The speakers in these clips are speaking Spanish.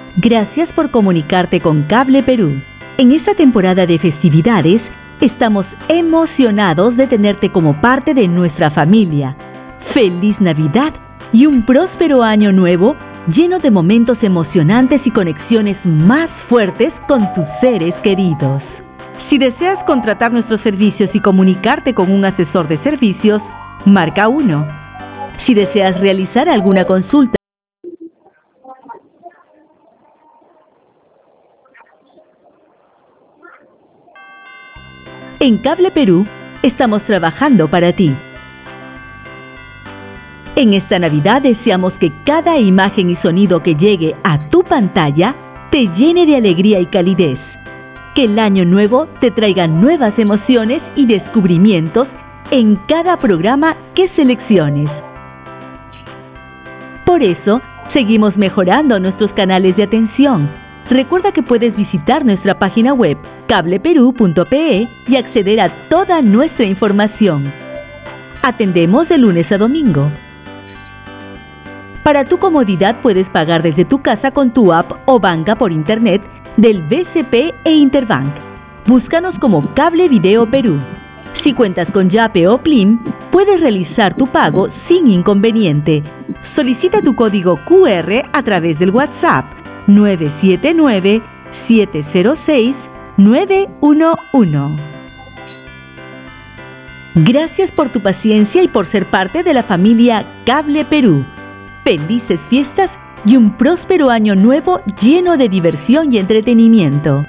Gracias por comunicarte con Cable Perú. En esta temporada de festividades, estamos emocionados de tenerte como parte de nuestra familia. ¡Feliz Navidad y un próspero año nuevo lleno de momentos emocionantes y conexiones más fuertes con tus seres queridos! Si deseas contratar nuestros servicios y comunicarte con un asesor de servicios, marca 1. Si deseas realizar alguna consulta, en Cable Perú estamos trabajando para ti. En esta Navidad deseamos que cada imagen y sonido que llegue a tu pantalla te llene de alegría y calidez. Que el año nuevo te traiga nuevas emociones y descubrimientos en cada programa que selecciones. Por eso, seguimos mejorando nuestros canales de atención. Recuerda que puedes visitar nuestra página web cableperú.pe y acceder a toda nuestra información. Atendemos de lunes a domingo. Para tu comodidad puedes pagar desde tu casa con tu app o banca por internet del BCP e Interbank. Búscanos como Cable Video Perú. Si cuentas con Yape o Plim, puedes realizar tu pago sin inconveniente. Solicita tu código QR a través del WhatsApp 979-706-911. Gracias por tu paciencia y por ser parte de la familia Cable Perú. Felices fiestas y un próspero año nuevo lleno de diversión y entretenimiento.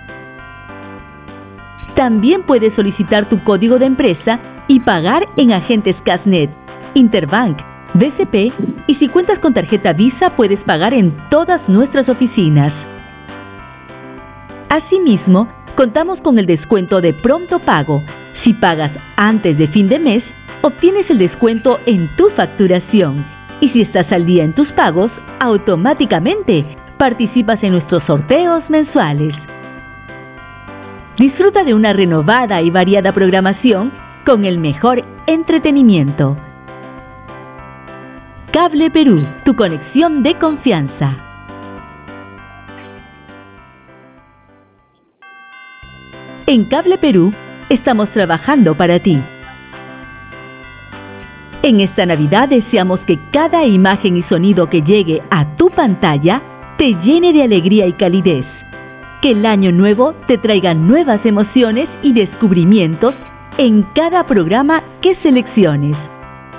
También puedes solicitar tu código de empresa y pagar en agentes Casnet, Interbank, BCP, y si cuentas con tarjeta Visa puedes pagar en todas nuestras oficinas. Asimismo, contamos con el descuento de pronto pago. Si pagas antes de fin de mes, obtienes el descuento en tu facturación. Y si estás al día en tus pagos, automáticamente participas en nuestros sorteos mensuales. Disfruta de una renovada y variada programación con el mejor entretenimiento. Cable Perú, tu conexión de confianza. En Cable Perú estamos trabajando para ti. En esta Navidad deseamos que cada imagen y sonido que llegue a tu pantalla te llene de alegría y calidez. Que el año nuevo te traiga nuevas emociones y descubrimientos en cada programa que selecciones.